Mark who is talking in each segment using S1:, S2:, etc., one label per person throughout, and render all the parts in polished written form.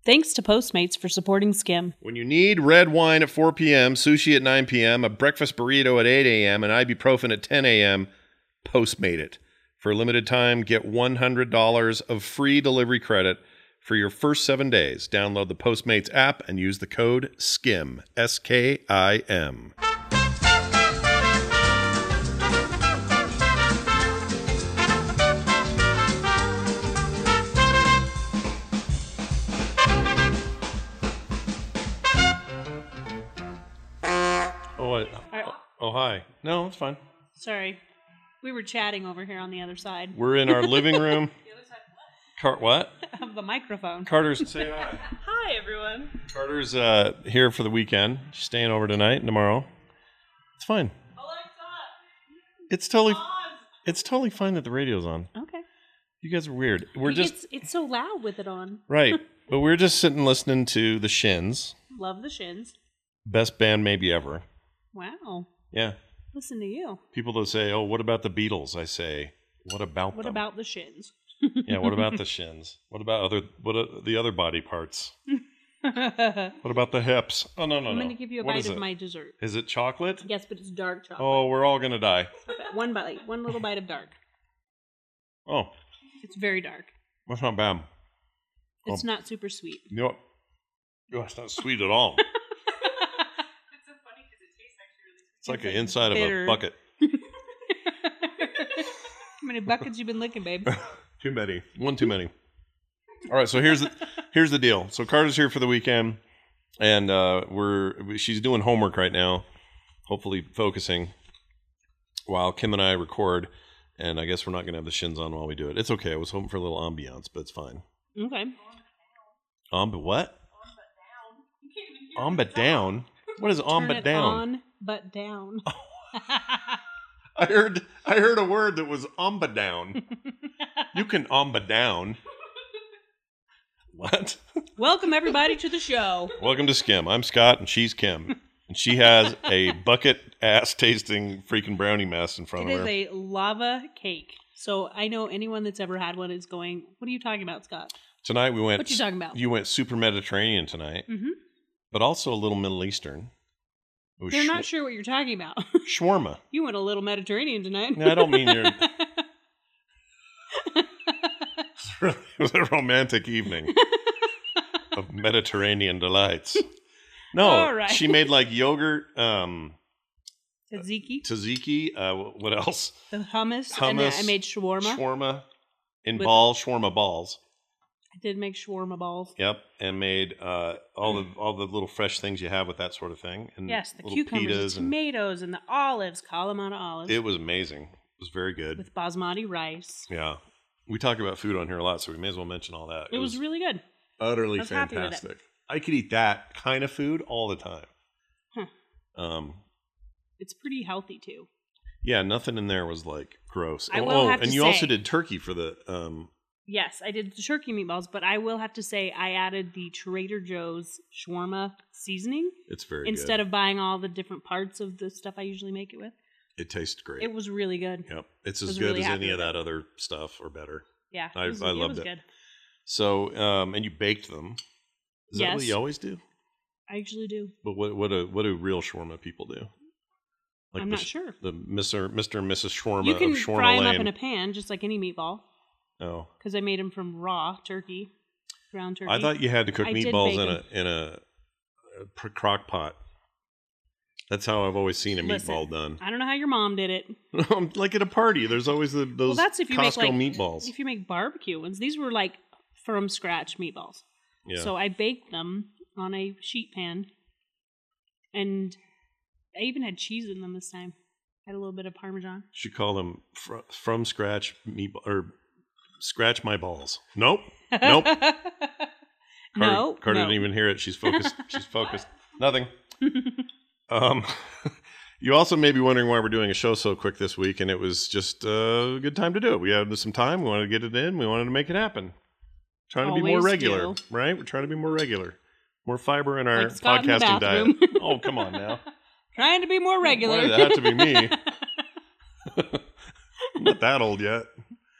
S1: Thanks to Postmates for supporting Skim.
S2: When you need red wine at 4 p.m., sushi at 9 p.m., a breakfast burrito at 8 a.m., and ibuprofen at 10 a.m., Postmate it. For a limited time, get $100 of free delivery credit for your first 7 days. Download the Postmates app and use the code SKIM, S-K-I-M. Oh, hi. No, it's fine.
S1: Sorry. We were chatting over here on the other side.
S2: We're in our living room.
S1: The other side
S2: What?
S1: of the microphone.
S2: Carter's, say hi.
S1: Hi, everyone.
S2: Carter's here for the weekend. She's staying over tonight and tomorrow. It's fine.
S1: Alexa.
S2: It's totally fine that the radio's on.
S1: Okay.
S2: You guys are weird.
S1: It's so loud with it on.
S2: Right. But we're just sitting listening to the Shins.
S1: Love the Shins.
S2: Best band maybe ever.
S1: Wow.
S2: Yeah.
S1: Listen to you.
S2: People that say, "Oh, what about the Beatles?" I say, "What about them?
S1: What about the Shins?"
S2: Yeah, what about the Shins? What about the other body parts? What about the hips? Oh, no.
S1: I'm going to give you a bite of my dessert.
S2: Is it chocolate?
S1: Yes, but it's dark chocolate.
S2: Oh, we're all going to die.
S1: One bite. One little bite of dark.
S2: Oh.
S1: It's very dark.
S2: That's not bad.
S1: It's not super sweet.
S2: You know what? Oh, it's not sweet at all. It's like the inside
S1: bitter.
S2: of a bucket.
S1: How many buckets you been licking, babe?
S2: Too many. One too many. All right, so here's the deal. So Carter's here for the weekend, and she's doing homework right now, hopefully focusing, while Kim and I record. And I guess we're not going to have the Shins on while we do it. It's okay. I was hoping for a little ambiance, but it's fine.
S1: Okay.
S2: What? On but down? What is on but down?
S1: On but down.
S2: I heard a word that was on but down. You can on but down. What?
S1: Welcome everybody to the show.
S2: Welcome to Skim. I'm Scott and she's Kim. And she has a bucket ass tasting freaking brownie mess in front of her.
S1: It is a lava cake. So I know anyone that's ever had one is going, what are you talking about, Scott?
S2: Tonight we went.
S1: What you talking about?
S2: You went super Mediterranean tonight, but also a little Middle Eastern.
S1: They're not sure what you're talking about.
S2: Shawarma.
S1: You went a little Mediterranean tonight.
S2: No, I don't mean you're... It was a romantic evening of Mediterranean delights. No,
S1: all right.
S2: She made like yogurt,
S1: tzatziki.
S2: What else?
S1: The hummus. And I made shawarma.
S2: Shawarma shawarma balls.
S1: I did make shawarma balls.
S2: Yep, and made all the little fresh things you have with that sort of thing. And
S1: yes, the cucumbers, the tomatoes, and the olives, Kalamata olives.
S2: It was amazing. It was very good.
S1: With basmati rice.
S2: Yeah. We talk about food on here a lot, so we may as well mention all that.
S1: It was really good.
S2: Utterly fantastic. I could eat that kind of food all the time.
S1: Huh. It's pretty healthy, too.
S2: Yeah, nothing in there was, like, gross.
S1: I will have to
S2: and you also did turkey for the...
S1: Yes, I did the turkey meatballs, but I will have to say I added the Trader Joe's shawarma seasoning.
S2: It's very good.
S1: Instead of buying all the different parts of the stuff I usually make it with.
S2: It tastes great.
S1: It was really good.
S2: Yep. It's as good as any of that other stuff or better.
S1: Yeah.
S2: I loved it.
S1: Good.
S2: So, and you baked them. Is that what you always do?
S1: I usually do.
S2: But what do real shawarma people do? Like
S1: I'm not sure.
S2: The Mr. and Mrs. Shawarma
S1: you can
S2: of Shawarma
S1: fry them
S2: Lane.
S1: up in a pan, just like any meatball.
S2: Oh.
S1: Because I made them from raw turkey, ground turkey.
S2: I thought you had to cook meatballs in a crock pot. That's how I've always seen a meatball done.
S1: I don't know how your mom did it.
S2: Like at a party, there's always those Costco meatballs.
S1: If you make barbecue ones, these were like from scratch meatballs.
S2: Yeah.
S1: So I baked them on a sheet pan, and I even had cheese in them this time. Had a little bit of Parmesan.
S2: Should call them from scratch meatball or scratch my balls. Nope. Carter didn't even hear it. She's focused. Nothing. You also may be wondering why we're doing a show so quick this week, and it was just a good time to do it. We had some time. We wanted to get it in. We wanted to make it happen. Trying to be more regular, right? We're trying to be more regular. More fiber in our podcasting diet. Oh, come on now.
S1: Trying to be more regular.
S2: Why did it have to be me? I'm not that old yet.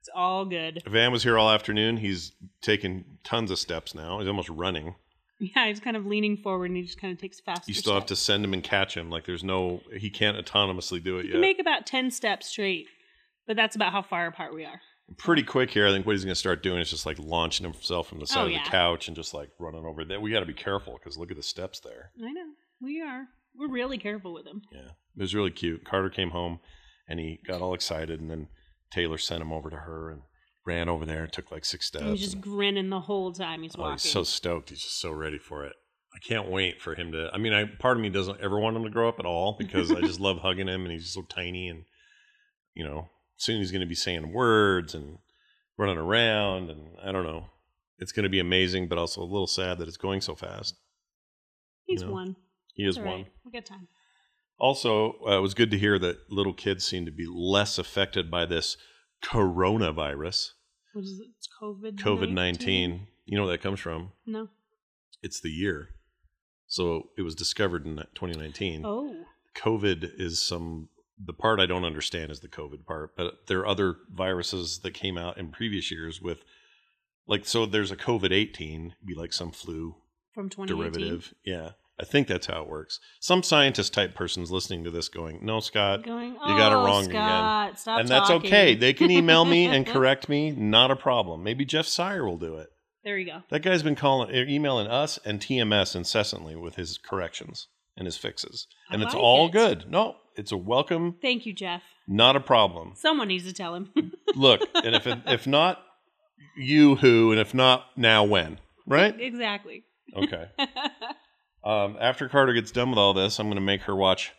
S1: It's all good.
S2: Van was here all afternoon. He's taken tons of steps now. He's almost running.
S1: Yeah, he's kind of leaning forward, and he just kind of takes faster
S2: You still have to
S1: steps.
S2: send him and catch him. Like he can't autonomously do it
S1: He
S2: yet.
S1: can make about 10 steps straight, but that's about how far apart we are.
S2: Pretty quick here. I think what he's going to start doing is just like launching himself from the side of
S1: yeah.
S2: the couch and just like running over there. We got to be careful because look at the steps there.
S1: I know. We are. We're really careful with him.
S2: Yeah, it was really cute. Carter came home and he got all excited, and then Taylor sent him over to her and ran over there and took like 6 steps.
S1: And he's just
S2: and,
S1: grinning the whole time he's walking.
S2: He's so stoked. He's just so ready for it. I can't wait for him to. I mean, part of me doesn't ever want him to grow up at all because I just love hugging him, and he's so tiny, and soon he's going to be saying words and running around, and I don't know. It's going to be amazing, but also a little sad that it's going so fast.
S1: He's one.
S2: He is
S1: It's all
S2: one.
S1: right. We got time.
S2: Also, it was good to hear that little kids seem to be less affected by this coronavirus.
S1: What is it? It's COVID-19.
S2: COVID-19. You know where that comes from?
S1: No.
S2: It's the year. So it was discovered in 2019.
S1: Oh.
S2: COVID is the part I don't understand is the COVID part, but there are other viruses that came out in previous years with, so there's a COVID-18, be like some flu
S1: From 2018.
S2: derivative. Yeah. I think that's how it works. Some scientist type person's listening to this going, no, Scott,
S1: you
S2: got it wrong
S1: Scott,
S2: again.
S1: Stop
S2: and that's
S1: talking.
S2: okay. They can email me and correct me. Not a problem. Maybe Jeff Sire will do it.
S1: There you go.
S2: That guy's been emailing us and TMS incessantly with his corrections and his fixes. And it's
S1: like
S2: all
S1: it.
S2: good. No, it's a welcome.
S1: Thank you, Jeff.
S2: Not a problem.
S1: Someone needs to tell him.
S2: Look, and if not you, who, and if not now, when, right?
S1: Exactly.
S2: Okay. After Carter gets done with all this, I'm going to make her watch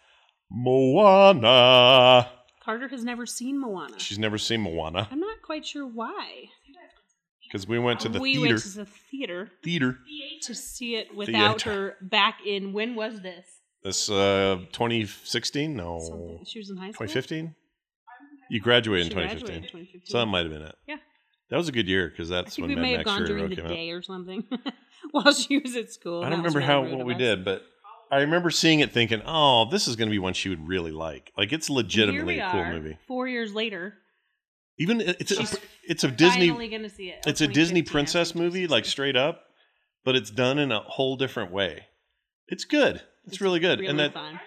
S2: Moana.
S1: Carter has never seen Moana.
S2: She's never seen Moana
S1: I'm not quite sure why.
S2: because we went to the
S1: we
S2: theater.
S1: went to the theater to see it without
S2: Theater.
S1: her back in. When was this?
S2: This 2016? No.
S1: Something. She was in high school.
S2: 2015? You graduated in
S1: She
S2: 2015.
S1: graduated in 2015.
S2: So that might have been it.
S1: Yeah.
S2: That was a good year because
S1: I
S2: that's
S1: think
S2: when
S1: we may
S2: Mad
S1: have
S2: Max
S1: gone
S2: Fury
S1: during
S2: Road
S1: the
S2: came out.
S1: day or something while she was at school.
S2: I don't
S1: That was
S2: remember
S1: really rude
S2: what
S1: of
S2: we
S1: us.
S2: did, but I remember seeing it thinking, oh, this is going to be one she would really like. Like, it's legitimately
S1: Here
S2: a
S1: we
S2: cool
S1: are,
S2: movie.
S1: 4 years later.
S2: Even
S1: She's
S2: it's a Disney
S1: finally going to see it.
S2: it's a Disney princess movie, like straight up, but it's done in a whole different way. It's good. It's really good.
S1: Really
S2: And that
S1: fun.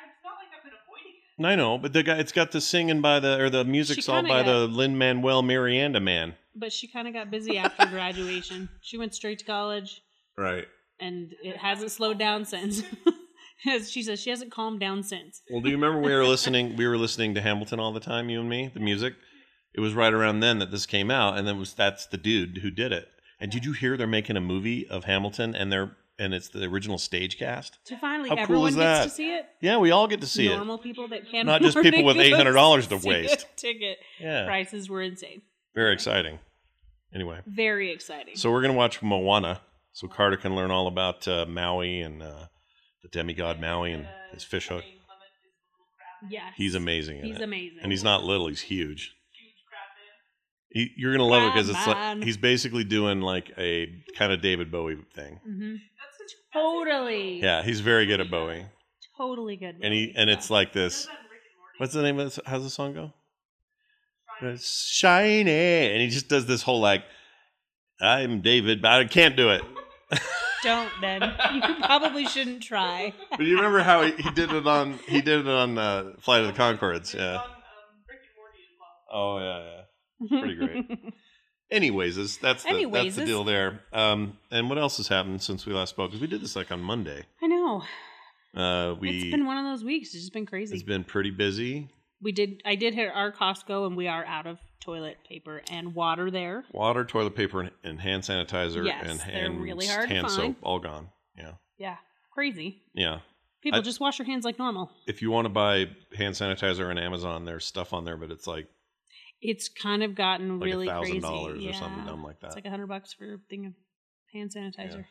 S2: I know, but it's got the singing the music's all by the Lin-Manuel Miranda man.
S1: But she kind of got busy after graduation. She went straight to college,
S2: Right.
S1: and it hasn't slowed down since. As she says, she hasn't calmed down since.
S2: Well, do you remember we were listening to Hamilton all the time, you and me, the music? It was right around then that this came out, and that's the dude who did it. And did you hear they're making a movie of Hamilton, and it's the original stage cast?
S1: So finally,
S2: How cool
S1: everyone
S2: is
S1: gets
S2: that?
S1: to see it.
S2: Yeah, we all get to see
S1: Normal people that can't
S2: Not just
S1: afford
S2: people with
S1: to go
S2: $800 to
S1: see
S2: waste.
S1: a ticket.
S2: Yeah.
S1: Prices were insane.
S2: Very exciting. Anyway,
S1: Very exciting.
S2: so we're going to watch Moana so Carter can learn all about Maui and the demigod Maui and his fishhook.
S1: Yes.
S2: He's amazing in
S1: He's
S2: it.
S1: amazing.
S2: And he's not little, he's huge. You're going to love it because it's
S1: Man.
S2: he's basically doing like a kind of David Bowie thing.
S1: Mm-hmm. Totally.
S2: Yeah, he's very good at Bowie.
S1: Totally good.
S2: And it's like this. What's the name of this? How's the song go? It's shiny. And he just does this whole like, I'm David, but I can't do it.
S1: Don't then. You probably shouldn't try.
S2: But you remember how he did it on Flight of the Conchords, yeah. Oh yeah. Pretty great. Anyways, that's the deal there. And what else has happened since we last spoke? Because we did this like on Monday.
S1: I know.
S2: It's
S1: It's been one of those weeks. It's just been crazy.
S2: It's been pretty busy.
S1: I did hit our Costco, and we are out of toilet paper and water there.
S2: Water, toilet paper, and hand sanitizer,
S1: Yes,
S2: and
S1: they're really hard to
S2: hand
S1: find.
S2: soap, all gone. Yeah.
S1: Yeah. Crazy.
S2: Yeah.
S1: People just wash their hands like normal.
S2: If you want to buy hand sanitizer on Amazon, there's stuff on there, but it's like
S1: It's kind of gotten
S2: like
S1: really crazy.
S2: $1,000 or something dumb like that.
S1: It's like $100 for a thing of hand sanitizer.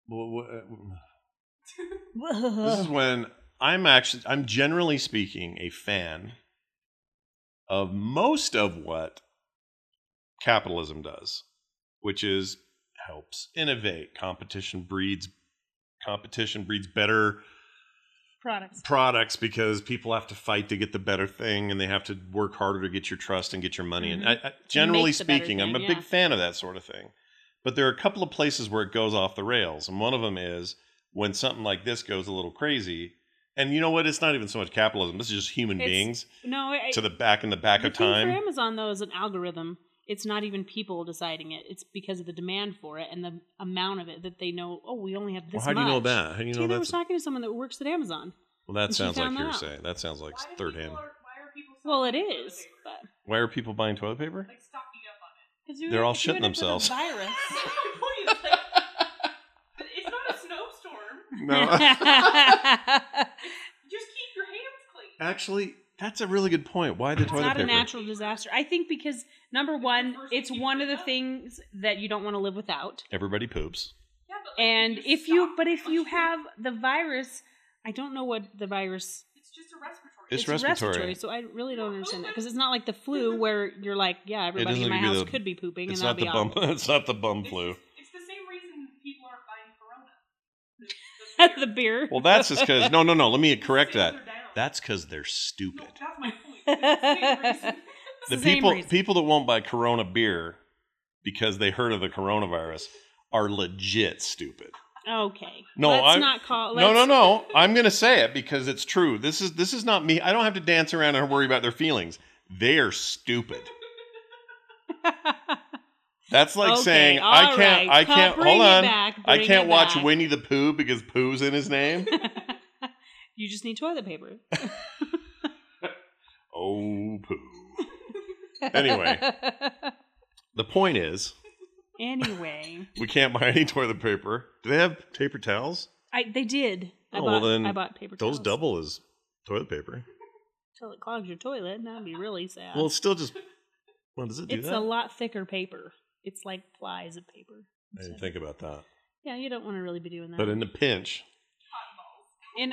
S2: This is when I'm generally speaking a fan of most of what capitalism does, which is helps innovate. Competition breeds better products because people have to fight to get the better thing, and they have to work harder to get your trust and get your money.
S1: Mm-hmm.
S2: And generally speaking, I'm a big fan of that sort of thing. But there are a couple of places where it goes off the rails, and one of them is when something like this goes a little crazy. And you know what? It's not even so much capitalism. This is just human beings.
S1: No,
S2: to the back of time.
S1: The thing for Amazon though is an algorithm. It's not even people deciding it. It's because of the demand for it and the amount of it that they know. Oh, we only have this much.
S2: Well, how do you know that? How do you know that?
S1: I was talking to someone that works at Amazon.
S2: Well, that sounds like hearsay. That sounds like third hand.
S1: Well, it is. But
S2: why are people buying toilet paper?
S3: Like stocking up on it.
S2: They're all shitting themselves.
S1: Virus.
S3: It's not a snowstorm.
S2: No.
S3: Just keep your hands clean.
S2: Actually, that's a really good point. Why the toilet paper?
S1: It's not a natural disaster. I think because, number one, it's one of the things that you don't want to live without.
S2: Everybody poops.
S3: Yeah, but
S1: And if you have the virus, I don't know what the virus.
S3: it's just a respiratory.
S2: It's respiratory.
S1: So I really don't understand that because it's not like the flu where you're like, yeah, everybody in my house could be pooping,
S2: It's
S1: and
S2: not the
S1: that'll
S2: bum.
S1: be awful.
S2: It's not the bum flu.
S3: It's the same reason people aren't buying Corona.
S1: The beer.
S2: Well, that's just because. No. Let me correct that.
S3: They're down.
S2: That's because they're stupid.
S3: No, that's my point. It's the same reason.
S1: It's the same reason.
S2: People that won't buy Corona beer because they heard of the coronavirus are legit stupid.
S1: Okay.
S2: No,
S1: let's not call.
S2: No. I'm going to say it because it's true. This is not me. I don't have to dance around and worry about their feelings. They are stupid. That's like saying I can't hold on. I can't watch Winnie the Pooh because Pooh's in his name.
S1: You just need toilet paper.
S2: Oh, Pooh. Anyway, the point is, we can't buy any toilet paper. Do they have paper towels?
S1: They did. I bought paper towels.
S2: Those double as toilet paper.
S1: Till it clogs your toilet. That'd be really sad.
S2: Well, it's still just. Well, does it do that?
S1: It's a lot thicker paper. It's like plies of paper.
S2: I didn't think about that.
S1: Yeah, you don't want to really be doing that.
S2: But in a pinch.
S1: Ew.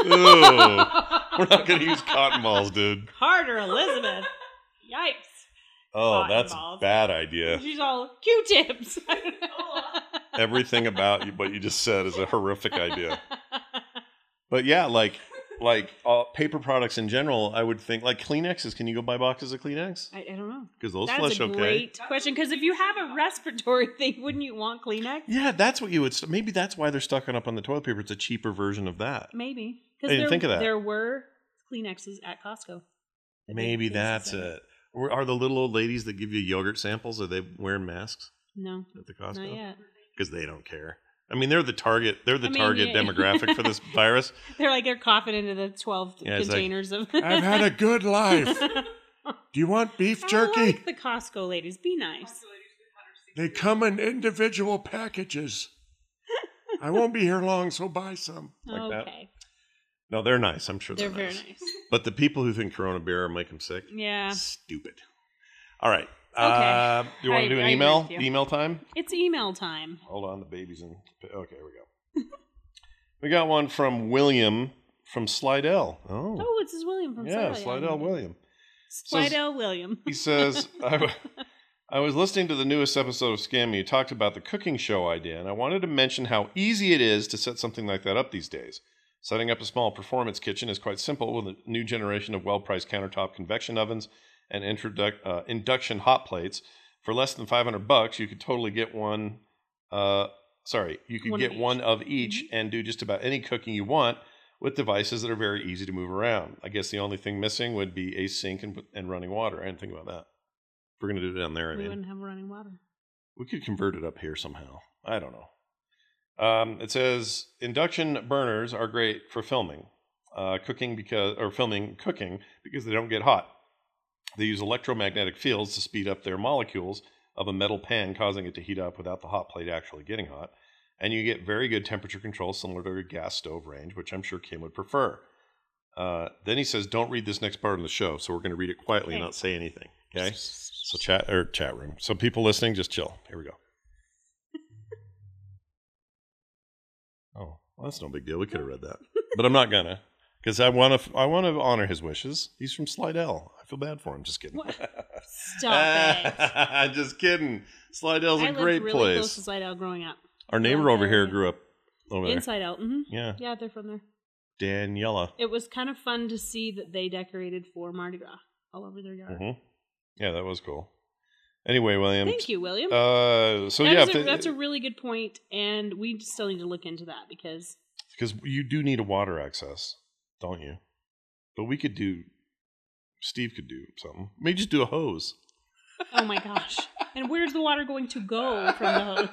S2: We're not going to use cotton balls, dude.
S1: Carter Elizabeth. Yikes.
S2: Oh,
S1: Cotton
S2: that's
S1: balls.
S2: a bad idea.
S1: She's all Q-tips.
S2: Everything about what you just said is a horrific idea. But yeah, like paper products in general, I would think like Kleenexes. Can you go buy boxes of Kleenex?
S1: I don't know.
S2: Because those
S1: That's
S2: flush
S1: a
S2: okay.
S1: great question. Because if you have a respiratory thing, wouldn't you want Kleenex?
S2: Yeah, that's what you would. Maybe that's why they're stocking up on the toilet paper. It's a cheaper version of that.
S1: Maybe.
S2: I didn't think of that.
S1: There were Kleenexes at Costco.
S2: Maybe that's it. Are the little old ladies that give you yogurt samples, are they wearing masks
S1: No,
S2: at the Costco?
S1: not yet.
S2: Because they don't care. I mean, they're the target. They're the target demographic for this virus.
S1: They're coughing into the 12 containers of.
S2: I've had a good life. Do you want beef jerky?
S1: I like the Costco ladies. Be nice.
S4: They come in individual packages. I won't be here long, so buy some.
S2: Like that?
S1: Okay.
S2: No, they're nice. I'm sure
S1: They're
S2: very
S1: nice.
S2: But the people who think Corona beer will make them sick,
S1: Yeah.
S2: stupid. All right.
S1: Okay.
S2: Do you want to do an
S1: I
S2: email?
S1: agree with you.
S2: Email time?
S1: It's email time.
S2: Hold on, the baby's in. Okay, here we go. We got one from William from Slidell.
S1: Oh, it's his William from
S2: Yeah, Slidell William.
S1: Slidell William.
S2: He says, I was listening to the newest episode of Scam Me. You talked about the cooking show idea, and I wanted to mention how easy it is to set something like that up these days. Setting up a small performance kitchen is quite simple with a new generation of well-priced countertop convection ovens and induction hot plates. For less than $500, you could totally get one. You could get one of each and do just about any cooking you want with devices that are very easy to move around. I guess the only thing missing would be a sink and running water. I didn't think about that. If we're going to do it down there,
S1: We wouldn't have running water.
S2: we could convert it up here somehow. I don't know. It says induction burners are great for filming, filming cooking because they don't get hot. They use electromagnetic fields to speed up their molecules of a metal pan, causing it to heat up without the hot plate actually getting hot. And you get very good temperature control, similar to a gas stove range, which I'm sure Kim would prefer. Then he says, don't read this next part of the show, so we're going to read it quietly and not say anything. Okay? So chat room. So people listening, just chill. Here we go. Oh, well, that's no big deal. We could have read that, but I'm not gonna, because I want to honor his wishes. He's from Slidell. I feel bad for him. Just kidding.
S1: Stop it.
S2: Just kidding. Slidell's a great
S1: I lived really
S2: place.
S1: close to Slidell growing up.
S2: Our neighbor over here grew up over there.
S1: Inside Out. Mm-hmm.
S2: Yeah.
S1: Yeah, they're from there.
S2: Daniela.
S1: It was kind of fun to see that they decorated for Mardi Gras all over their yard.
S2: Mm-hmm. Yeah, that was cool. Anyway, William.
S1: Thank you, William.
S2: So yeah,
S1: that's a really good point, and we still need to look into that because
S2: you do need a water access, don't you? But Steve could do something. Maybe just do a hose.
S1: oh my gosh! And where's the water going to go from the hose?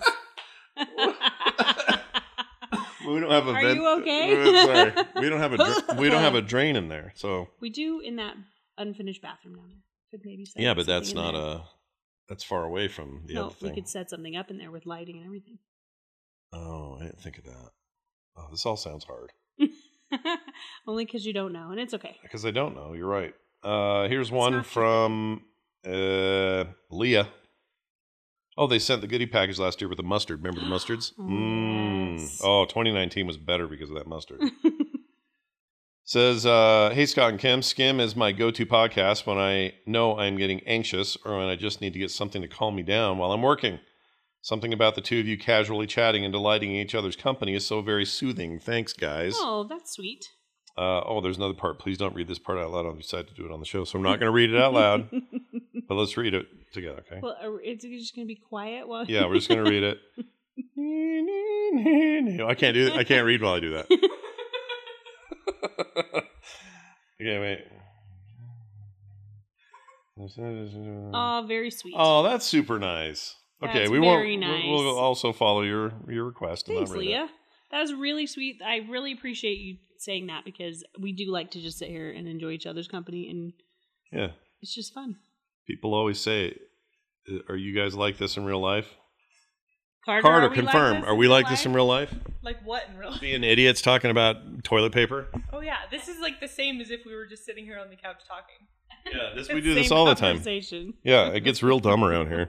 S2: We don't have a
S1: Are
S2: vent.
S1: you okay?
S2: Sorry, we don't have a drain in there. So
S1: we do in that unfinished bathroom down there. Could maybe set
S2: yeah, but
S1: something
S2: that's
S1: in
S2: not
S1: there.
S2: that's far away from the other thing.
S1: We could set something up in there with lighting and everything.
S2: Oh, I didn't think of that. Oh, this all sounds hard.
S1: Only because you don't know, and it's okay.
S2: Because I don't know. You're right. Here's one
S1: not
S2: from Leah. Oh, they sent the goodie package last year with the mustard. Remember the mustards?
S1: Yes.
S2: Oh, 2019 was better because of that mustard. Says, hey, Scott and Kim, Skim is my go-to podcast when I know I'm getting anxious or when I just need to get something to calm me down while I'm working. Something about the two of you casually chatting and delighting in each other's company is so very soothing. Thanks, guys.
S1: Oh, that's sweet.
S2: There's another part. Please don't read this part out loud. I'll decide to do it on the show, so I'm not going to read it out loud. But let's read it together, okay?
S1: Well, it's just going to be quiet while.
S2: Yeah, we're just going to read it. I can't do it. I can't read while I do that. Okay, wait.
S1: Oh, very sweet.
S2: Oh, that's super nice. Okay,
S1: That's
S2: we won't.
S1: very nice.
S2: We'll also follow your request.
S1: Thanks,
S2: and not read
S1: Leah.
S2: it.
S1: That was really sweet. I really appreciate you saying that because we do like to just sit here and enjoy each other's company, and
S2: Yeah,
S1: it's just fun.
S2: people always say, "Are you guys like this in real life?"
S1: Carter,
S2: Carter,
S3: are we like
S2: confirm.
S3: this
S2: Are
S3: in
S2: we
S3: real
S2: like this in real life?
S3: Like what in real life?
S2: Being idiots talking about toilet paper.
S3: Oh yeah, this is like the same as if we were just sitting here on the couch talking.
S2: Yeah, we
S1: Same
S2: do this all the time.
S1: conversation.
S2: Yeah, it gets real dumb around here.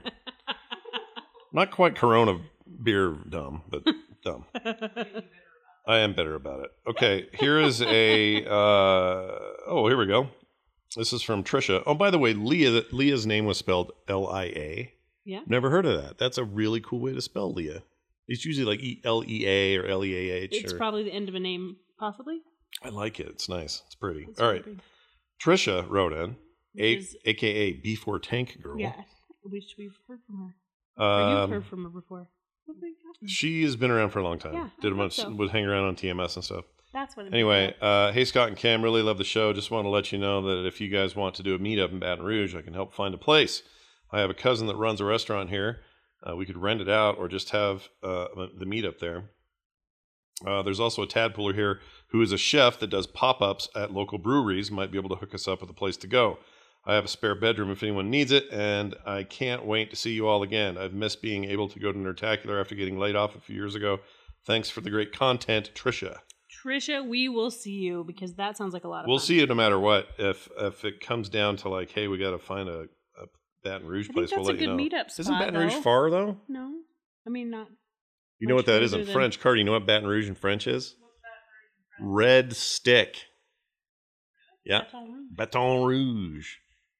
S2: Not quite Corona beer dumb, but dumb. I am better about it. Okay, here is a. Here we go. This is from Trisha. Oh, by the way, Leah's name was spelled Lia.
S1: Yeah.
S2: Never heard of that. That's a really cool way to spell Leah. It's usually like Lea or Leah.
S1: It's probably the end of a name, possibly.
S2: I like it. It's nice. It's pretty.
S1: It's
S2: All
S1: really
S2: right.
S1: pretty.
S2: Trisha wrote in,
S1: Which is-
S2: aka B4 Tank Girl.
S1: Yeah, which we've heard from her. Or you've heard from her before.
S2: She has been around for a long time.
S1: Yeah,
S2: Did a
S1: I
S2: bunch,
S1: thought so.
S2: would hang around on TMS and stuff.
S1: That's what.
S2: Anyway, hey Scott and Cam, really love the show. Just want to let you know that if you guys want to do a meetup in Baton Rouge, I can help find a place. I have a cousin that runs a restaurant here. We could rent it out or just have the meetup there. There's also a tadpooler here who is a chef that does pop-ups at local breweries. Might be able to hook us up with a place to go. I have a spare bedroom if anyone needs it, and I can't wait to see you all again. I've missed being able to go to Nerdtacular after getting laid off a few years ago. Thanks for the great content, Trisha.
S1: Trisha, we will see you because that sounds like a lot of
S2: We'll
S1: fun.
S2: see you no matter what. If it comes down to like, hey, we got to find a Baton Rouge
S1: I
S2: place,
S1: think
S2: we'll
S1: that's
S2: let
S1: a
S2: you
S1: good
S2: know.
S1: meewhat spot.
S2: Isn't Baton Rouge
S1: though.
S2: far though?
S1: No, I mean not.
S2: You know
S1: Much
S2: what that is in
S1: further than-
S2: French, Cardi? You know what Baton Rouge in French is? Red stick. Yeah,
S1: That's all wrong.
S2: Baton Rouge.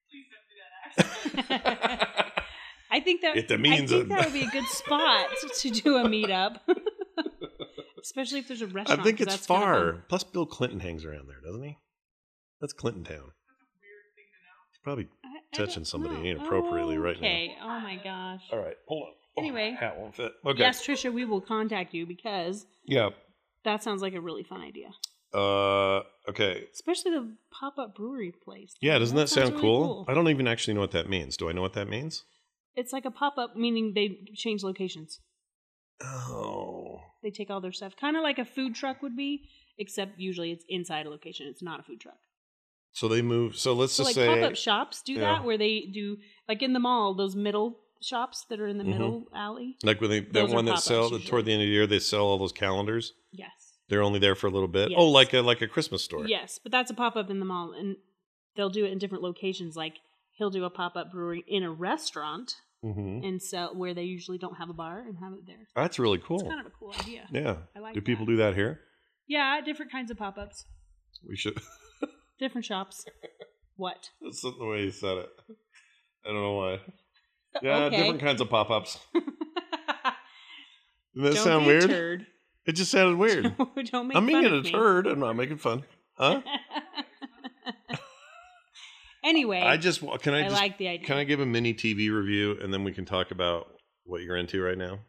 S1: I think that
S2: It means
S1: I think
S2: a-
S1: that would be a good spot to do a meetup, especially if there's a
S2: I
S1: restaurant.
S2: think
S1: 'cause
S2: it's
S1: that's kinda
S2: far.
S1: fun.
S2: Plus, Bill Clinton hangs around there, doesn't he? That's Clinton Town. He's probably
S1: I
S2: touching
S1: don't
S2: somebody
S1: know.
S2: inappropriately right now.
S1: Okay. Oh my gosh.
S2: All right, hold on. Oh,
S1: Anyway.
S2: hat won't fit. Okay.
S1: Yes, Trisha, we will contact you because
S2: Yeah.
S1: that sounds like a really fun idea,
S2: Okay.
S1: especially the pop-up brewery place.
S2: Yeah, doesn't that
S1: sounds
S2: sound
S1: really
S2: cool? I don't even actually know what that means. Do I know what that means?
S1: It's like a pop-up, meaning they change locations.
S2: Oh.
S1: They take all their stuff, kind of like a food truck would be, except usually it's inside a location. It's not a food truck.
S2: So they move. So let's
S1: So
S2: just
S1: like
S2: say.
S1: pop-up shops do
S2: Yeah.
S1: that, where they do like in the mall, those middle shops that are in the
S2: Mhm.
S1: middle alley.
S2: Like when that
S1: Those are
S2: one that
S1: pop-ups
S2: sell
S1: usually.
S2: toward the end of the year, they sell all those calendars.
S1: Yes.
S2: They're only there for a little bit.
S1: Yes.
S2: Oh, like a Christmas store.
S1: Yes, but that's a pop-up in the mall, and they'll do it in different locations. Like he'll do a pop-up brewery in a restaurant,
S2: Mm-hmm.
S1: and sell where they usually don't have a bar and have it there.
S2: That's really cool.
S1: It's kind of a cool idea.
S2: Yeah.
S1: I like
S2: Do people
S1: that.
S2: do that here?
S1: Yeah, different kinds of pop-ups,
S2: We should.
S1: different shops. What?
S2: That's the way you said it. I don't know why. Yeah,
S1: Okay.
S2: different kinds of pop-ups. Doesn't that
S1: Don't
S2: sound
S1: be a
S2: weird?
S1: turd.
S2: It just sounded weird.
S1: Don't make
S2: I'm
S1: fun
S2: being
S1: of
S2: a
S1: me.
S2: turd. I'm not making fun. Huh?
S1: Anyway,
S2: I
S1: like the idea.
S2: Can I give a mini TV review and then we can talk about what you're into right now?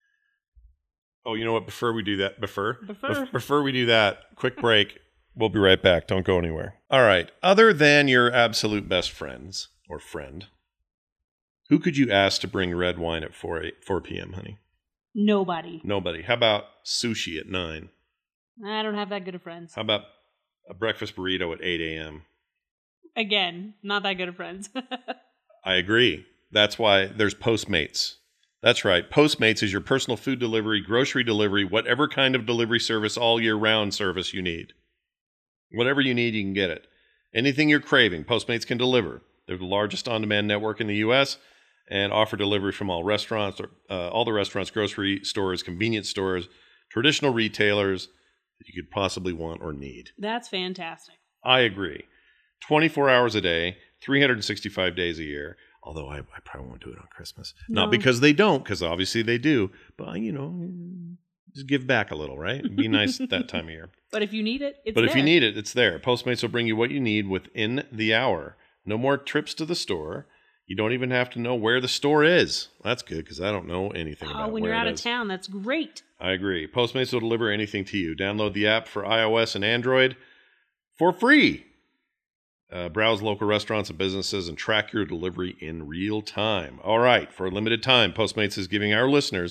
S2: Oh, you know what? Before we do that, before we do that, quick break. We'll be right back. Don't go anywhere. All right. Other than your absolute best friends or friend, who could you ask to bring red wine at 4 p.m., honey?
S1: Nobody.
S2: How about sushi at 9?
S1: I don't have that good of friends.
S2: How about a breakfast burrito at 8 a.m.?
S1: Again, not that good of friends.
S2: I agree. That's why there's Postmates. That's right. Postmates is your personal food delivery, grocery delivery, whatever kind of delivery service, all year round service you need. Whatever you need, you can get it. Anything you're craving, Postmates can deliver. They're the largest on-demand network in the U.S. and offer delivery from all restaurants, all the restaurants, grocery stores, convenience stores, traditional retailers that you could possibly want or need.
S1: That's fantastic.
S2: I agree. 24 hours a day, 365 days a year. Although I probably won't do it on Christmas.
S1: No.
S2: Not because they don't, because obviously they do. But, just give back a little, right? Be nice that time of year.
S1: But if you need it, it's
S2: But
S1: there.
S2: if you need it, it's there. Postmates will bring you what you need within the hour. No more trips to the store. You don't even have to know where the store is. That's good, because I don't know anything about
S1: when
S2: where
S1: you're out
S2: it
S1: of
S2: is.
S1: town, that's great.
S2: I agree. Postmates will deliver anything to you. Download the app for iOS and Android for free. Browse local restaurants and businesses and track your delivery in real time. All right. For a limited time, Postmates is giving our listeners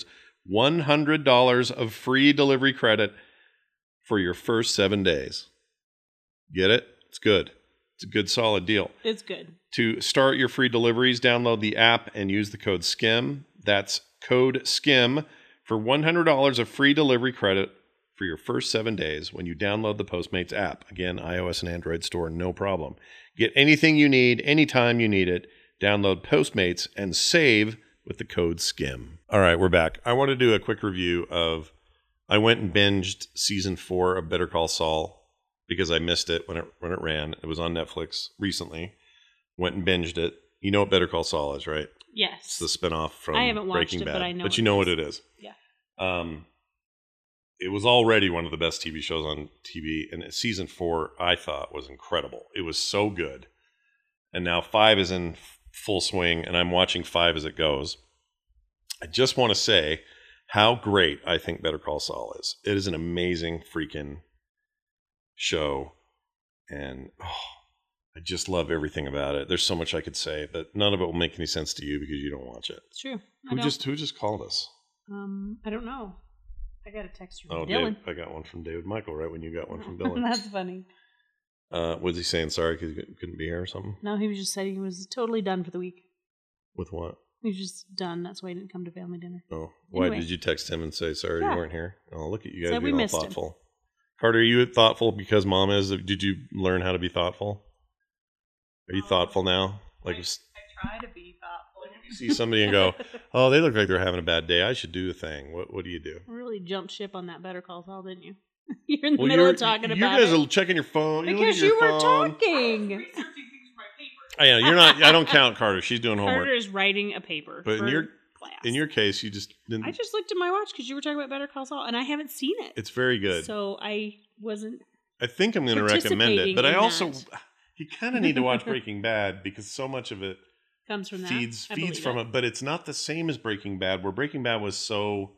S2: $100 of free delivery credit for your first 7 days. Get it? It's good. It's a good, solid deal.
S1: It's good.
S2: To start your free deliveries, download the app and use the code SKIM. That's code SKIM for $100 of free delivery credit for your first 7 days when you download the Postmates app. Again, iOS and Android store, no problem. Get anything you need, anytime you need it. Download Postmates and save with the code SKIM. All right, we're back. I want to do a quick review of... I went and binged season 4 of Better Call Saul because I missed it when it ran. It was on Netflix recently. Went and binged it. You know what Better Call Saul is, right?
S1: Yes.
S2: It's the spinoff from
S1: I haven't watched
S2: Breaking
S1: it,
S2: Bad.
S1: but I know
S2: But you know what it is.
S1: Yeah.
S2: It was already one of the best TV shows on TV, and season 4 I thought was incredible. It was so good, and now 5 is in full swing, and I'm watching 5 as it goes. I just want to say how great I think Better Call Saul is. It is an amazing freaking show, and I just love everything about it. There's so much I could say, but none of it will make any sense to you because you don't watch it.
S1: It's true.
S2: Who just called us?
S1: I don't know. I got a text from
S2: Oh,
S1: Dylan.
S2: Dave, I got one from David Michael right when you got one from Dylan.
S1: That's funny.
S2: Was he saying sorry because he couldn't be here or something?
S1: No, he was just saying he was totally done for the week.
S2: With what?
S1: He was just done. That's why he didn't come to family dinner.
S2: Oh, why
S1: Anyway.
S2: did you text him and say sorry you weren't here? Oh, look at you guys
S1: Said we
S2: being all
S1: missed him.
S2: thoughtful. Carter, are you thoughtful because Mom is? Did you learn how to be thoughtful? Are you thoughtful now? Like,
S3: I try to be thoughtful.
S2: you see somebody and go, "Oh, they look like they're having a bad day. I should do a thing." What do you do?
S1: Really jumped ship on that Better Call Saul, didn't you? You're in the middle of talking about
S2: You guys
S1: it.
S2: are checking your phone.
S1: Because
S2: you
S1: you were
S2: phone.
S1: talking.
S3: Researching things for my paper.
S2: I know you're not. I don't count Carter. She's doing homework.
S1: Carter is writing a paper
S2: But
S1: for
S2: in your
S1: class.
S2: in your case, you just didn't.
S1: I just looked at my watch because you were talking about Better Call Saul, and I haven't seen it.
S2: It's very good.
S1: So I wasn't.
S2: I think I'm going to recommend it,
S1: participating
S2: but I
S1: in
S2: also
S1: that.
S2: you kind of need to watch Breaking Bad because so much of it
S1: Comes from that.
S2: feeds
S1: I
S2: feeds
S1: believe
S2: from it, but it's not the same as Breaking Bad. Where Breaking Bad was so,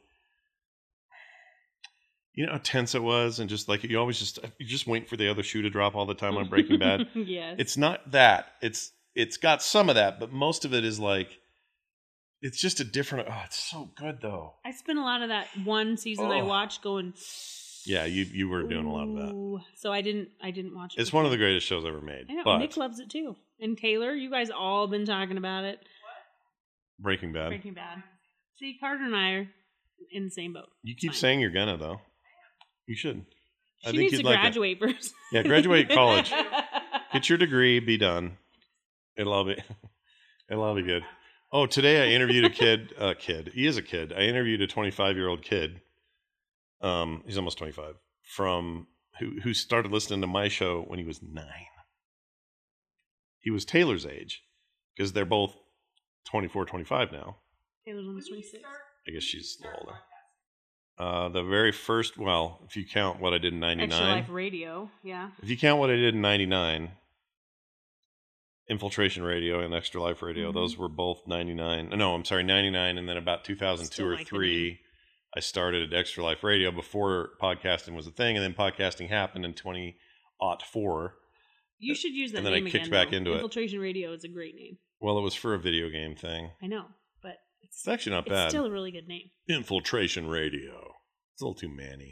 S2: you know how tense it was, and just like you just wait for the other shoe to drop all the time on Breaking Bad.
S1: Yes.
S2: It's not that. It's got some of that, but most of it is like it's just a different. Oh, it's so good though.
S1: I spent a lot of that one season I
S2: Oh.
S1: watched going.
S2: Yeah, you were doing a lot of that.
S1: "Ooh." So I didn't watch it.
S2: It's one of the greatest shows ever made.
S1: I know
S2: But
S1: Nick loves it too, and Taylor. You guys all been talking about it.
S2: Breaking Bad.
S1: Breaking Bad. See, Carter and I are in the same boat.
S2: You
S1: It's
S2: keep
S1: fine.
S2: saying you're gonna though. You should.
S1: She needs to graduate first.
S2: Yeah, graduate college. Get your degree, be done. It'll all be good. Oh, today I interviewed a kid. He is a kid. I interviewed a 25-year-old kid. He's almost 25. From who started listening to my show when he was 9. He was Taylor's age because they're both 24, 25 now.
S1: Taylor's almost 26.
S2: I guess she's a little older. The very first, well, if you count what I did in
S1: Extra
S2: 99.
S1: Life Radio, yeah.
S2: If you count what I did in 99, Infiltration Radio and Extra Life Radio, those were both 99. No, I'm sorry, 99. And then about 2002
S1: Still
S2: or
S1: like the
S2: 3, I started Extra Life Radio before podcasting was a thing. And then podcasting happened in 2004.
S1: You should use that
S2: And then
S1: name
S2: I kicked
S1: again,
S2: back
S1: though.
S2: into it.
S1: Infiltration Radio is a great name.
S2: Well, it was for a video game thing.
S1: I know, but
S2: It's actually not
S1: it's
S2: bad.
S1: still a really good name.
S2: Infiltration Radio. It's a little too manny.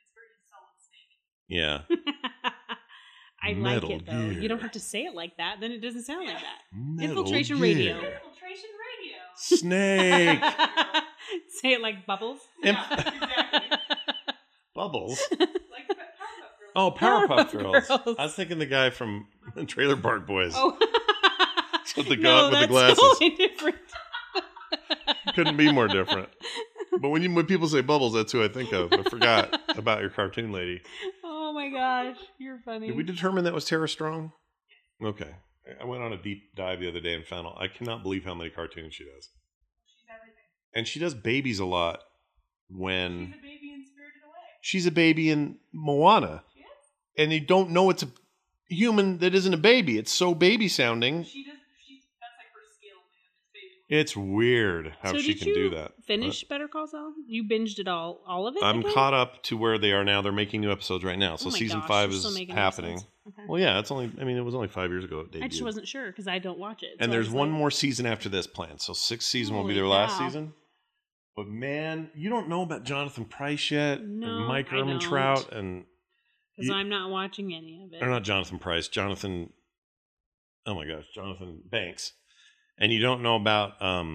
S2: Yeah.
S1: I
S2: Metal
S1: like it, though.
S2: Gear.
S1: You don't have to say it like that. Then it doesn't sound like that.
S2: Metal
S1: Infiltration
S2: Gear.
S1: Radio.
S3: Infiltration Radio.
S2: Snake.
S1: Say it like Bubbles.
S3: Exactly.
S2: Bubbles.
S3: Like Powerpuff Girls.
S2: Oh, Powerpuff
S1: Powerpuff
S2: Girls.
S1: Girls.
S2: I was thinking the guy from Trailer Park Boys.
S1: Oh.
S2: With the
S1: No,
S2: with the
S1: that's
S2: glasses.
S1: totally different.
S2: Couldn't be more different. But when people say Bubbles, that's who I think of. I forgot about your cartoon lady.
S1: Oh my gosh, you're funny.
S2: Did we determine that was Tara Strong? Okay. I went on a deep dive the other day and found out. I cannot believe how many cartoons she does.
S3: She's everything.
S2: And she does babies a lot when
S3: She's a baby in Spirited Away.
S2: she's a baby in Moana.
S3: She is?
S2: And you don't know it's a human that isn't a baby. It's so baby sounding.
S3: She does. That's like her skill, man. It's baby.
S2: It's weird how
S1: So
S2: she
S1: did
S2: can
S1: you
S2: do that.
S1: Finish Better Call Saul? You binged it all of it?
S2: I'm
S1: again?
S2: caught up to where they are now. They're making new episodes right now. So
S1: Oh my
S2: season
S1: gosh,
S2: 5
S1: they're
S2: is
S1: still making
S2: happening.
S1: episodes. Okay.
S2: Well, yeah, it was only 5 years ago it debuted.
S1: I just wasn't sure because I don't watch it.
S2: And
S1: so I
S2: there's
S1: was
S2: one
S1: like,
S2: more season after this planned. So 6th season will be
S1: Holy
S2: their last
S1: cow.
S2: season. But man, you don't know about Jonathan Pryce yet,
S1: No,
S2: and Mike
S1: I don't.
S2: Ehrmantraut, and
S1: Because I'm not watching any of it.
S2: or not Jonathan Pryce, Jonathan. Oh my gosh, Jonathan Banks, and you don't know about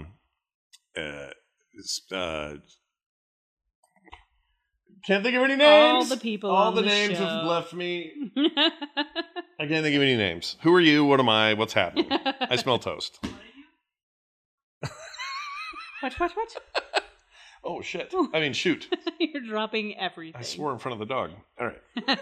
S2: can't think of any names.
S1: All the people
S2: All
S1: on
S2: the
S1: the
S2: names
S1: show.
S2: have left me. I can't think of any names. Who are you? What am I? What's happening? I smell toast.
S1: What?
S2: Oh shit! I mean, shoot!
S1: You're dropping everything.
S2: I swore in front of the dog. All right.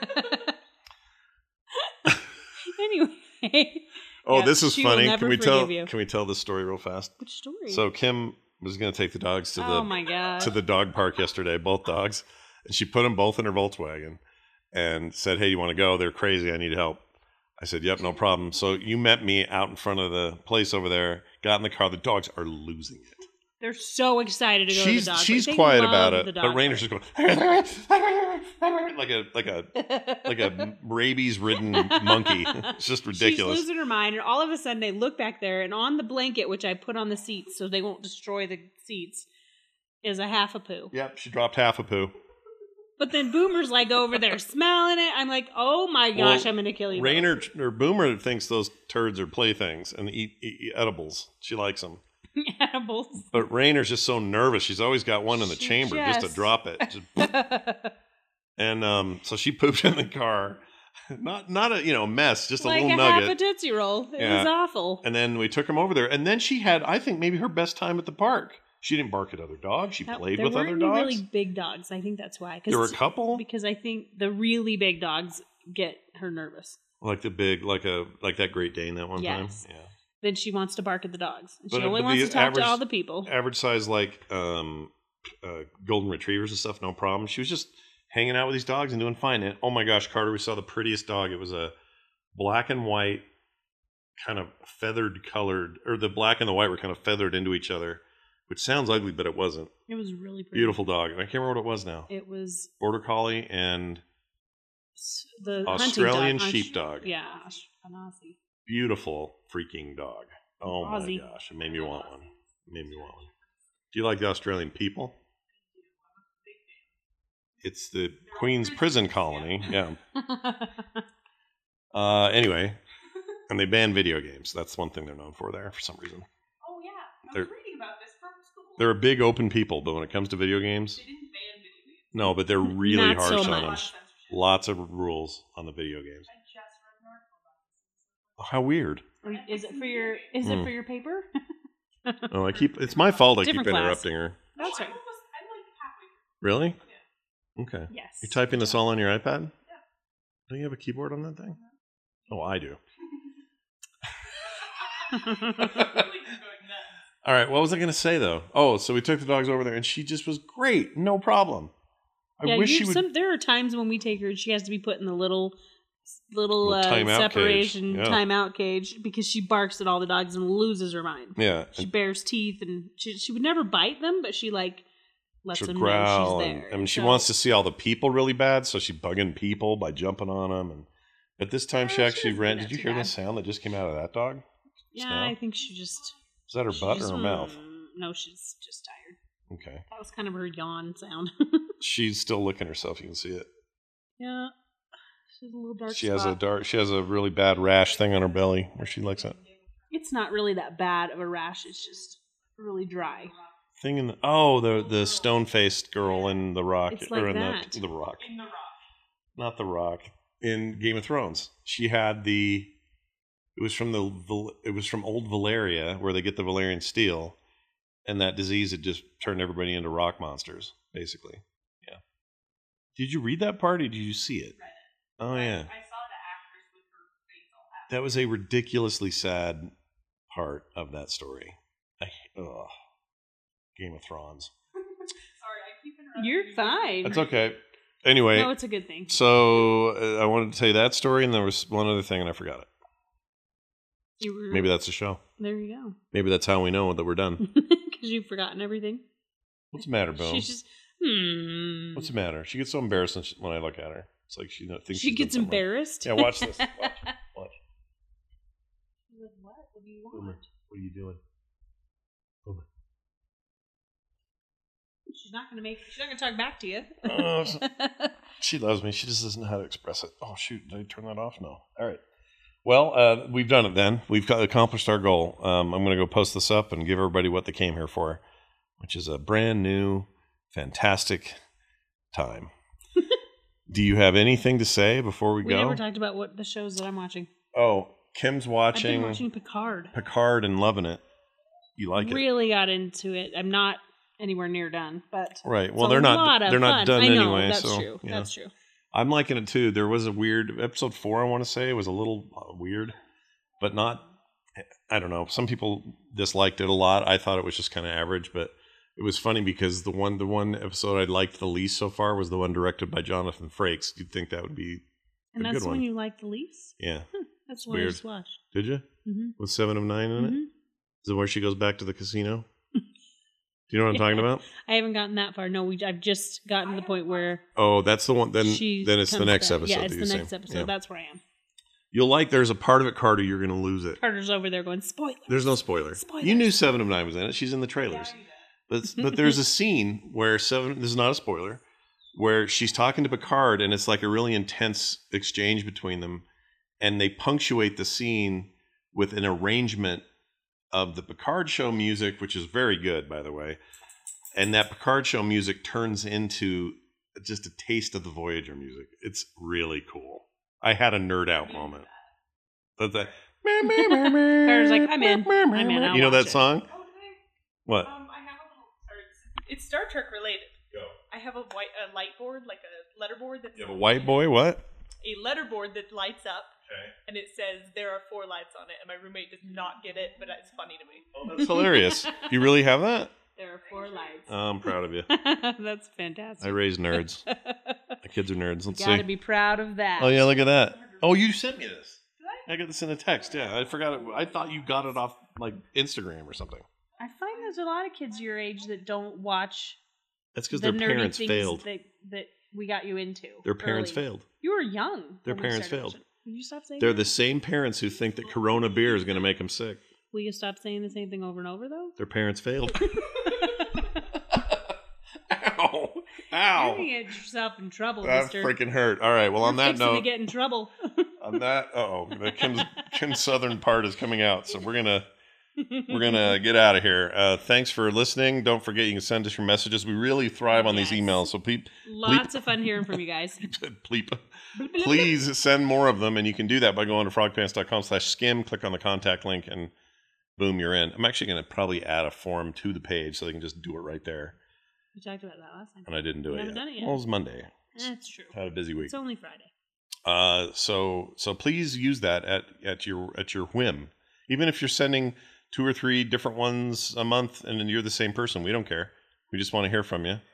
S1: Anyway.
S2: Oh,
S1: Yeah,
S2: this is
S1: she will
S2: funny.
S1: never
S2: Can we tell?
S1: forgive you.
S2: Can we tell this story real fast?
S1: Which story?
S2: So Kim was going to take the dogs to
S1: oh my god.
S2: the dog park yesterday, both dogs, and she put them both in her Volkswagen and said, "Hey, you want to go? They're crazy. I need help." I said, "Yep, no problem." So you met me out in front of the place over there. Got in the car. The dogs are losing it.
S1: They're so excited to go to the dog
S2: She's
S1: park. They
S2: quiet
S1: love
S2: about it,
S1: the
S2: but
S1: dog
S2: Rainer's
S1: park.
S2: just going like a rabies-ridden monkey. It's just ridiculous.
S1: She's losing her mind, and all of a sudden, I look back there, and on the blanket, which I put on the seats so they won't destroy the seats, is a half a poo.
S2: Yep, she dropped half a poo.
S1: But then Boomer's like over there smelling it. I'm like, oh my gosh,
S2: Well,
S1: I'm going to kill you.
S2: Rainer or Boomer thinks those turds are playthings and eat edibles. She likes them.
S1: Edibles.
S2: But Rainer's just so nervous. She's always got one in the
S1: She
S2: chamber just to drop it. And so she pooped in the car. Not a mess, just a
S1: like
S2: little
S1: a half a
S2: nugget.
S1: Tootsie Roll. It
S2: Yeah.
S1: was awful.
S2: And then we took him over there. And then she had, I think, maybe her best time at the park. She didn't bark at other dogs. She played
S1: there
S2: with
S1: weren't
S2: other
S1: any
S2: dogs.
S1: really big dogs. I think that's why.
S2: There were a couple,
S1: Because I think the really big dogs get her nervous.
S2: like the big, like that Great Dane that one time.
S1: Yes.
S2: Yeah.
S1: Then she wants to bark at the dogs. And
S2: But-
S1: she only
S2: but
S1: wants
S2: the
S1: to talk
S2: average-
S1: to all the people.
S2: Average size, like golden retrievers and stuff, no problem. She was just hanging out with these dogs and doing fine. And oh my gosh, Carter, we saw the prettiest dog. It was a black and white, kind of feathered colored, or the black and the white were kind of feathered into each other, which sounds ugly, but it wasn't.
S1: It was really pretty.
S2: Beautiful dog. And I can't remember what it was now.
S1: It was
S2: Border Collie and
S1: the
S2: Australian
S1: hunting dog.
S2: sheepdog.
S1: Yeah, an Aussie.
S2: Beautiful freaking dog. Oh
S1: Aussie.
S2: my gosh. It made me want one. Do you like the Australian people? It's the Queen's prison colony. Yeah. Anyway, and they ban video games. That's one thing they're known for there for some reason.
S3: Oh yeah, I
S2: They're-
S3: was reading about this from school.
S2: They're a big open people, but when it comes to video games,
S3: They didn't ban video games.
S2: no, but they're really
S1: Not so
S2: harsh on
S1: much.
S2: them.
S3: Lots of censorship.
S2: Lots of rules on the video games.
S3: I just read an article about this.
S2: Oh, how weird.
S1: Is it for your? Is it for your paper?
S2: Oh, it's my fault I keep
S1: Different class.
S2: interrupting her.
S1: That's
S3: I'm
S1: right.
S3: like halfway through.
S2: Really? Okay.
S1: Yes.
S2: You're typing this all on your iPad? Yeah. Don't you have a keyboard on that thing? Oh, I do.
S3: Really going nuts.
S2: All right, what was I going to say, though? Oh, so we took the dogs over there, and she just was great. No problem. I wish she would.
S1: There are times when we take her, she has to be put in the little
S2: timeout
S1: separation
S2: cage. Yeah.
S1: timeout cage because she barks at all the dogs and loses her mind.
S2: Yeah.
S1: She bares teeth and she would never bite them, but she like lets
S2: She'll
S1: them
S2: growl,
S1: know she's there.
S2: and she
S1: So-
S2: wants to see all the people really bad, so she's bugging people by jumping on them. But this time she
S1: She
S2: actually
S1: doesn't
S2: ran.
S1: do
S2: Did
S1: that
S2: you
S1: too
S2: hear the
S1: bad.
S2: sound that just came out of that dog?
S1: Yeah,
S2: now?
S1: I think she just.
S2: Is that her
S1: she
S2: butt
S1: just-
S2: or her mouth?
S1: No, she's just tired.
S2: Okay.
S1: That was kind of her yawn sound.
S2: She's still licking herself. You can see it.
S1: Yeah. She's a little dark
S2: She
S1: spot.
S2: has a really bad rash thing on her belly where she licks it.
S1: It's not really that bad of a rash. It's just really dry.
S2: Thing in the stone faced girl in the Rock
S1: It's like
S2: or in
S1: that.
S2: the Rock,
S3: In the rock.
S2: not the Rock, in Game of Thrones. She had the. It was from old Valeria where they get the Valerian steel, and that disease had just turned everybody into rock monsters, basically. Yeah. Did you read that part or did you see it? Oh yeah.
S3: I saw the actress with her face all happy.
S2: That was a ridiculously sad part of that story. Game of Thrones.
S3: Sorry, I keep interrupting.
S1: You're
S3: you.
S1: fine.
S2: That's okay. Anyway,
S1: No, it's a good thing.
S2: so I wanted to tell you that story, and there was one other thing, and I forgot it.
S1: You were,
S2: Maybe that's the show.
S1: There you
S2: Maybe that's how we know that we're done.
S1: go. Because you've forgotten everything.
S2: What's the matter, Boom?
S1: She's just.
S2: What's the matter? She gets so embarrassed when I look at her. It's like she thinks
S1: She
S2: she's
S1: gets
S2: done something wrong.
S1: embarrassed.
S2: Yeah, watch this. Watch.
S1: What? What do you
S2: Boomer, what are you doing? Boomer.
S1: She's not gonna talk back to you.
S2: Oh, she loves me. She just doesn't know how to express it. Oh, shoot. Did I turn that off? No. All right. Well, we've done it then. We've accomplished our goal. I'm going to go post this up and give everybody what they came here for, which is a brand new, fantastic time. Do you have anything to say before we
S1: We
S2: go?
S1: never talked about what the shows that I'm watching.
S2: Oh, Kim's
S1: I've
S2: watching,
S1: been watching Picard.
S2: Picard and loving it. You like it?
S1: Really got into it. I'm not anywhere near done, but
S2: Right. Well,
S1: it's
S2: they're
S1: a
S2: not.
S1: lot of
S2: They're not
S1: fun.
S2: done
S1: I know,
S2: anyway.
S1: That's
S2: so
S1: true.
S2: yeah.
S1: That's true.
S2: I'm liking it too. There was a weird episode 4. I want to say was a little weird, but not. I don't know. Some people disliked it a lot. I thought it was just kind of average, but it was funny because the one episode I liked the least so far was the one directed by Jonathan Frakes. You'd think that would be
S1: And
S2: a
S1: that's
S2: good
S1: the one
S2: one.
S1: you like the least.
S2: Yeah.
S1: That's the one I
S2: weird.
S1: just watched.
S2: Did you?
S1: Mm-hmm.
S2: With 7 of 9 in it?
S1: Mhm.
S2: Is it where she goes back to the casino? Do you know what I'm talking about?
S1: I haven't gotten that far. No, I've just gotten to the point where
S2: Oh, that's the one. Then
S1: she
S2: it's the
S1: comes
S2: next
S1: back.
S2: episode.
S1: Yeah, it's
S2: that
S1: the
S2: you're
S1: next
S2: saying.
S1: episode.
S2: Yeah.
S1: That's where I am.
S2: You'll like. There's a part of it, Carter. You're going to lose it.
S1: Carter's over there going, spoiler.
S2: There's no spoiler.
S1: Spoilers.
S2: You knew 7 of 9 was in it. She's in the trailers. But there's a scene where 7. This is not a spoiler. Where she's talking to Picard, and it's like a really intense exchange between them, and they punctuate the scene with an arrangement of the Picard show music, which is very good, by the way. And that Picard show music turns into just a taste of the Voyager music. It's really cool. I had a nerd out moment. But that
S1: Carter's like, I'm in. I'm in. I'll
S2: you know
S1: watch
S2: that
S1: it.
S2: song? What?
S3: I have a little. It's Star Trek related.
S2: Go.
S3: I have a light board, like a letterboard that's
S2: You have a white boy? What?
S3: a letterboard that lights up,
S2: Okay.
S3: and it says there are 4 lights on it. And my roommate does not get it, but it's funny to me.
S2: Oh, that's hilarious. You really have that?
S1: There are 4 lights.
S2: Oh, I'm proud of you.
S1: That's fantastic.
S2: I raised nerds. My kids are nerds. Let's
S1: Gotta
S2: see.
S1: be proud of that.
S2: Oh yeah, look at that. Oh, you sent me this. I got this in a text. Yeah, I forgot it. I thought you got it off like Instagram or something.
S1: I find there's a lot of kids your age that don't watch
S2: That's because
S1: the
S2: their
S1: nerdy
S2: parents
S1: things
S2: failed.
S1: that we got you into.
S2: Their parents
S1: early.
S2: failed.
S1: You were young.
S2: Their
S1: when we
S2: parents
S1: started
S2: failed.
S1: watching. Will you stop saying
S2: They're
S1: that?
S2: the same parents who think that Corona beer is going to make them sick.
S1: Will you stop saying the same thing over and over, though?
S2: Their parents failed. Ow!
S1: You're
S2: Ow!
S1: gonna get yourself in trouble,
S2: That
S1: mister.
S2: freaking hurt. All right. Well, on
S1: You're
S2: that
S1: fixing to
S2: note,
S1: get in trouble.
S2: on that, the Kim's Southern part is coming out, so we're gonna get out of here. Thanks for listening. Don't forget you can send us your messages. We really thrive on these
S1: Yes.
S2: emails, so
S1: Lots of fun hearing from you guys.
S2: please send more of them, and you can do that by going to frogpants.com/skim. Click on the contact link, and boom, you're in. I'm actually going to probably add a form to the page so they can just do it right there.
S1: We talked about that last time.
S2: And I didn't do
S1: You
S2: it
S1: haven't
S2: yet.
S1: done it yet.
S2: Well, it was Monday.
S1: That's true.
S2: Had a busy week.
S1: It's only Friday.
S2: So please use that at your whim. Even if you're sending 2 or 3 different ones a month and then you're the same person, we don't care. We just want to hear from you.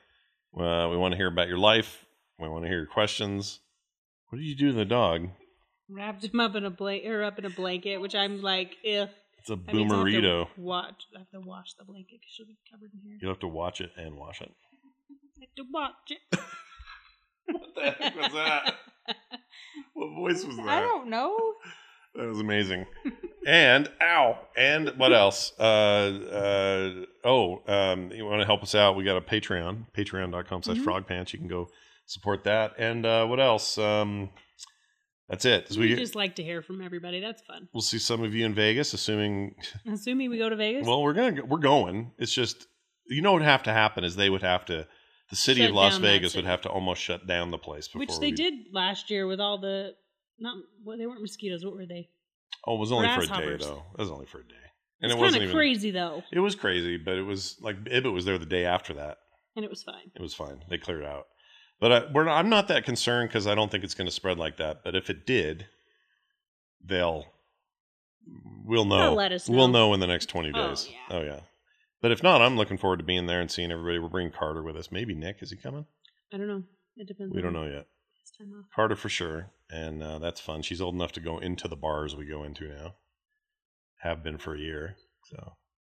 S2: We want to hear about your life. We want to hear your questions. What did you do to the dog?
S1: Wrapped him up in a blanket, which I'm like, ugh.
S2: It's a
S1: That means I have to
S2: boomerito.
S1: I have to wash the blanket because she'll be covered in hair.
S2: You'll have to watch it and wash it.
S1: I have to watch it.
S2: What the heck was that? What voice was that?
S1: I don't know.
S2: That was amazing. And what else? You want to help us out? We got a Patreon, patreon.com/frogpants. You can go support that. And what else? That's it.
S1: We just like to hear from everybody. That's fun.
S2: We'll see some of you in Vegas, assuming
S1: we go to Vegas.
S2: Well, we're going. It's just, what would have to happen is they would have to. The city
S1: Shut
S2: of Las
S1: down that
S2: Vegas
S1: city.
S2: would have to almost shut down the place before.
S1: Which they did last year with all the they weren't mosquitoes. What were they?
S2: Oh, it was only for a day
S1: Grasshoppers.
S2: though. It was only for a day, and
S1: It's
S2: it wasn't
S1: kind of
S2: even
S1: crazy though,
S2: It was crazy, but it was like Ibbott was there the day after that.
S1: and it was fine.
S2: It was fine. They cleared it out. But I'm not that concerned because I don't think it's going to spread like that. But if it did, we'll know.
S1: They'll let us know.
S2: We'll know in the next 20
S1: Oh,
S2: days.
S1: yeah.
S2: Oh, yeah. But if not, I'm looking forward to being there and seeing everybody. We're bringing Carter with us. Maybe Nick. Is he coming?
S1: I don't know. It depends.
S2: We don't
S1: on
S2: know yet.
S1: his time off.
S2: Carter for sure. And that's fun. She's old enough to go into the bars we go into now. Have been for a year. So.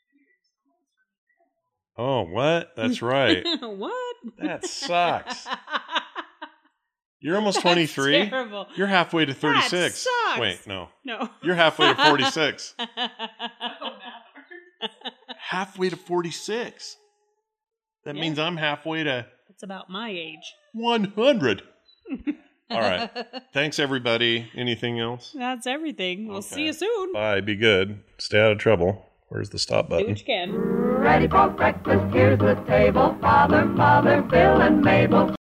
S2: Oh, what? That's right.
S1: What?
S2: That sucks. You're almost
S1: That's
S2: 23.
S1: terrible.
S2: You're halfway to 36.
S1: That sucks.
S2: Wait, no.
S1: No.
S2: You're halfway to 46.
S3: Oh, math.
S2: Halfway to 46. That
S1: Yeah.
S2: means I'm halfway to
S1: It's about my age.
S2: 100. All right. Thanks, everybody. Anything else?
S1: That's everything. We'll
S2: Okay.
S1: see you soon.
S2: Bye. Be good. Stay out of trouble. Where's the stop
S1: Do
S2: button?
S1: what you can.
S5: Ready for breakfast, here's the table. Father, Mother, Bill, and Mabel.